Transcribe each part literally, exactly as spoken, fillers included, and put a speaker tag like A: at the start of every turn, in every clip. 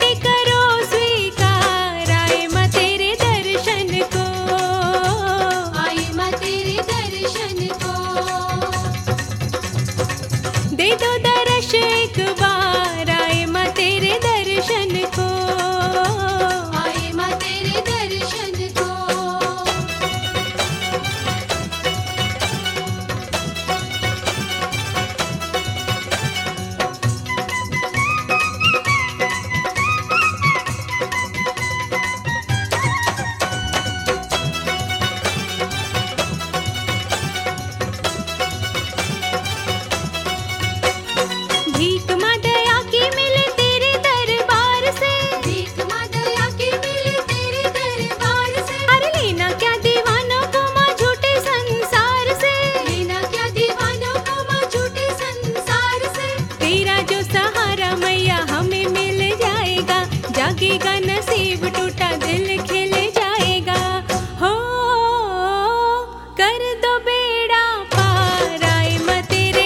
A: बेटे करो स्वीकार, आए माँ तेरे दर्शन को,
B: आई माँ तेरे दर्शन को।
A: दे दो दर्श एक बार, आए माँ तेरे दर्शन को,
B: आई माँ तेरे दर्शन को।
A: भीख माँ दया की मिले तेरे दरबार से,
B: भीख माँ दया की मिले तेरे दरबार से।
A: अरे लेना क्या दीवानों को माँ झूठे संसार से,
B: लेना क्या दीवानों को माँ झूठे संसार से।
A: तेरा जो सहारा मैया हमें मिल जाएगा, जागेगा नसीब टूटा दिल खिल जाएगा। हो कर दो बेड़ा पार, आए माँ तेरे,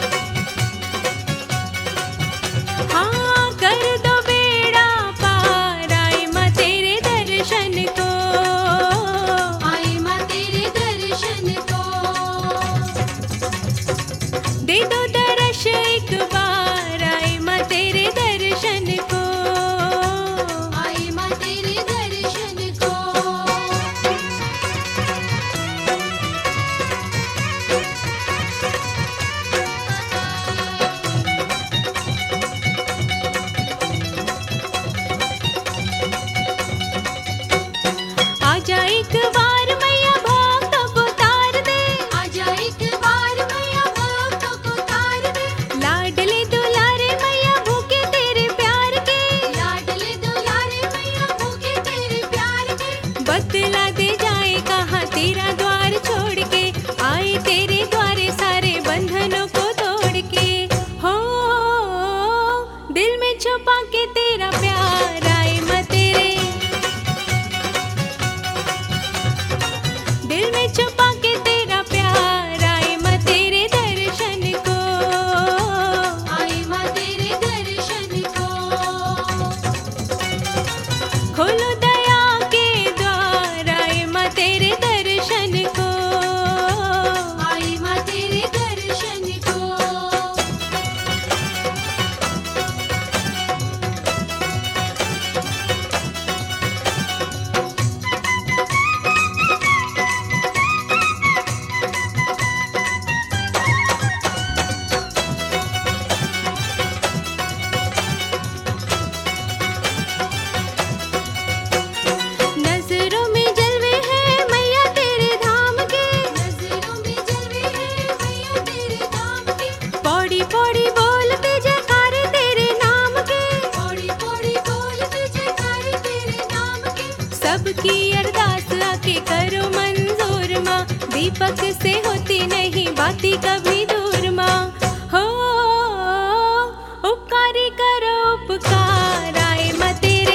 A: हाँ कर दो बेड़ा पार, आए माँ तेरे दर्शन को,
B: आई माँ तेरे दर्शन को।
A: दे दो दर्श एक बार, आए माँ तेरे दर्शन को,
B: आई माँ तेरे दर्शन को।
A: आजा एक बार मैया भक्तों को तार दे,
B: आजा एक बार मैया भक्तों को तार दे।
A: लाडले दुलारे मैया भूखे तेरे प्यार के,
B: लाडले दुलारे मैया भूखे तेरे प्यार के।
A: बतला दे जाए कहाँ तेरा द्वार छोड़ के, आए तेरे द्वारे सारे बंधनों को तोड़ के। हो दिल में छुपा के तेरा प्यार, आए माँ तेरे, दिल में छुपा के तेरा प्यार, आए माँ तेरे दर्शन को,
B: आई माँ तेरे दर्शन को।
A: खोलो दया के द्वार, आए माँ तेरे दर्शन को,
B: आई माँ तेरे दर्शन को।
A: नजरों में जलवे हैं मैया तेरे धाम के,
B: नजरों में जलवे हैं मैया तेरे धाम के।
A: पौड़ी पौड़ी बोलते जयकारे तेरे नाम के,
B: पौड़ी पौड़ी बोलते जयकारे तेरे नाम के।
A: सबकी अरदास आके करो मंजूर माँ, दीपक से होती नहीं बाती कभी दूर माँ। हो उपकारी करो उपकार, आए माँ तेरे,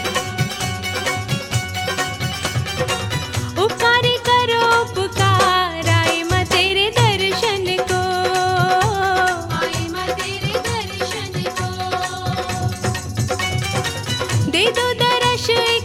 A: उपकारी करो उपकार, आए माँ तेरे दर्शन को,
B: आई माँ तेरे दर्शन को।
A: दे दो दर्श